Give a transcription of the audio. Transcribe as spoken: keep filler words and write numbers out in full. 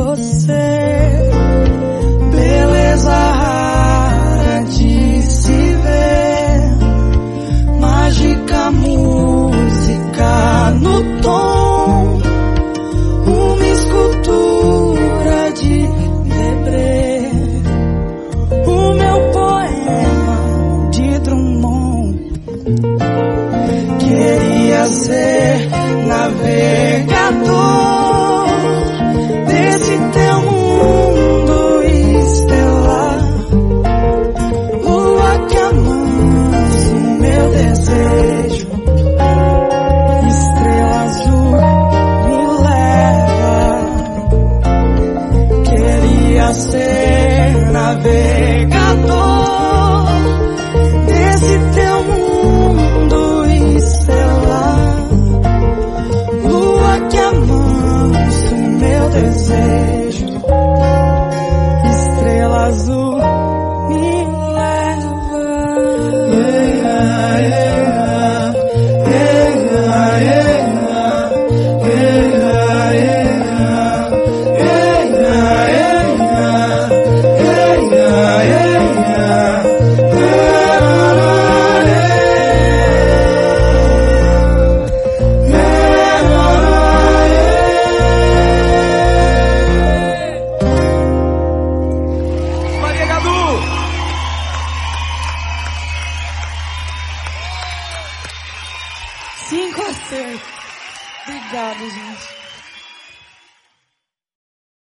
você, beleza rara de se ver, mágica música no tom, uma escultura de Debré, o meu poema de Drummond. Queria ser navegador desse teu mundo estelar, lua que amansa o meu desejo, estrela azul me leva. Queria ser navegador desse teu mundo estelar, lua que amansa o meu desejo, estrela azul me leva. Yeah, yeah, yeah, yeah, yeah, cinco a seis. Obrigada, gente.